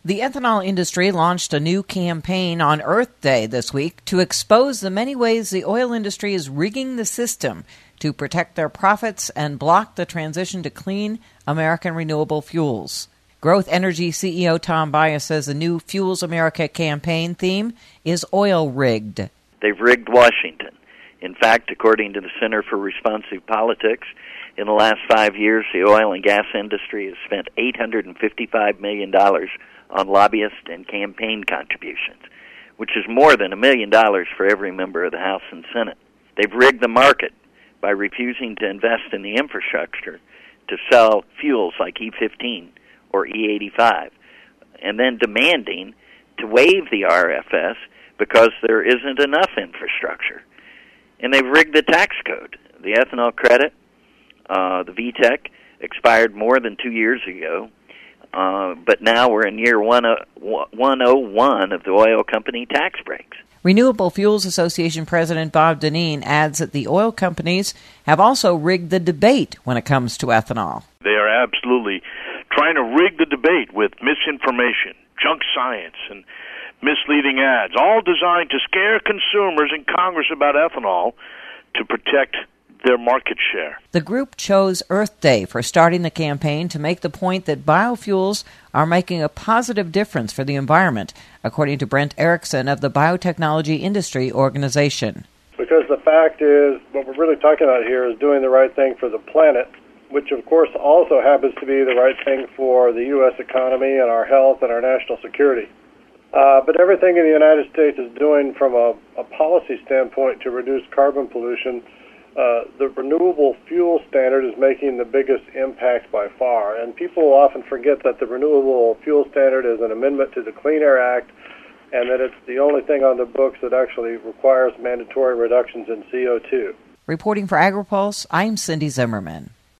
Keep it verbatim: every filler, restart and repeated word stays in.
The ethanol industry launched a new campaign on Earth Day this week to expose the many ways the oil industry is rigging the system to protect their profits and block the transition to clean American renewable fuels. Growth Energy C E O Tom Bias says the new Fuels America campaign theme is oil-rigged. They've rigged Washington. In fact, according to the Center for Responsive Politics, in the last five years, the oil and gas industry has spent eight hundred fifty-five million dollars on lobbyist and campaign contributions, which is more than a million dollars for every member of the House and Senate. They've rigged the market by refusing to invest in the infrastructure to sell fuels like E fifteen or E eighty-five, and then demanding to waive the R F S because there isn't enough infrastructure. And they've rigged the tax code. The ethanol credit, uh, the V TEC, expired more than two years ago, uh, but now we're in year one oh one of the oil company tax breaks. Renewable Fuels Association President Bob Dineen adds that the oil companies have also rigged the debate when it comes to ethanol. They are absolutely trying to rig the debate with misinformation, junk science, and misleading ads, all designed to scare consumers in Congress about ethanol to protect their market share. The group chose Earth Day for starting the campaign to make the point that biofuels are making a positive difference for the environment, according to Brent Erickson of the Biotechnology Industry Organization. Because the fact is, what we're really talking about here is doing the right thing for the planet, which of course also happens to be the right thing for the U S economy and our health and our national security. Uh, but everything in the United States is doing from a, a policy standpoint to reduce carbon pollution. Uh, the renewable fuel standard is making the biggest impact by far. And people often forget that the renewable fuel standard is an amendment to the Clean Air Act and that it's the only thing on the books that actually requires mandatory reductions in C O two. Reporting for AgriPulse, I'm Cindy Zimmerman.